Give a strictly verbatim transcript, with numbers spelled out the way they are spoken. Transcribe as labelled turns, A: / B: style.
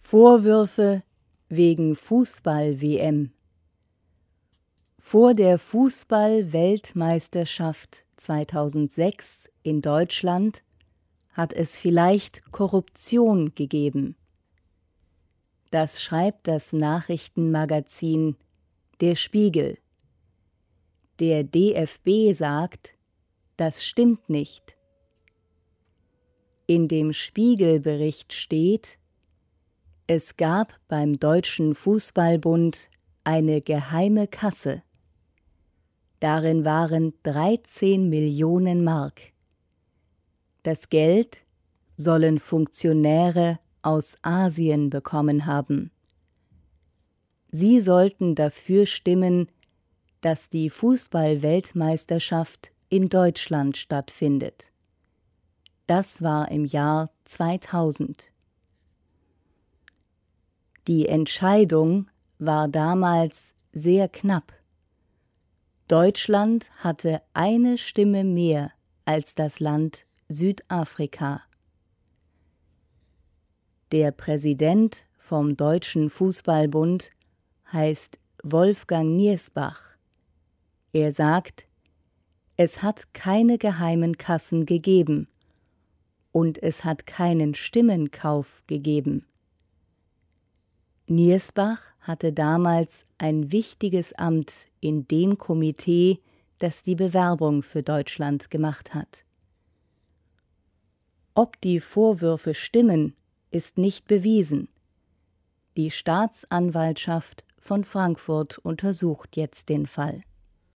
A: Vorwürfe wegen Fußball-W M. Vor der Fußball-Weltmeisterschaft zweitausendsechs in Deutschland hat es vielleicht Korruption gegeben. Das schreibt das Nachrichtenmagazin Der Spiegel. Der D F B sagt, das stimmt nicht. In dem Spiegelbericht steht, es gab beim Deutschen Fußballbund eine geheime Kasse. Darin waren dreizehn Millionen Mark. Das Geld sollen Funktionäre aus Asien bekommen haben. Sie sollten dafür stimmen, dass die Fußball-Weltmeisterschaft in Deutschland stattfindet. Das war im Jahr zweitausend. Die Entscheidung war damals sehr knapp. Deutschland hatte eine Stimme mehr als das Land Südafrika. Der Präsident vom Deutschen Fußballbund heißt Wolfgang Niersbach. Er sagt, es hat keine geheimen Kassen gegeben und es hat keinen Stimmenkauf gegeben. Niersbach hatte damals ein wichtiges Amt in dem Komitee, das die Bewerbung für Deutschland gemacht hat. Ob die Vorwürfe stimmen, ist nicht bewiesen. Die Staatsanwaltschaft von Frankfurt untersucht jetzt den Fall.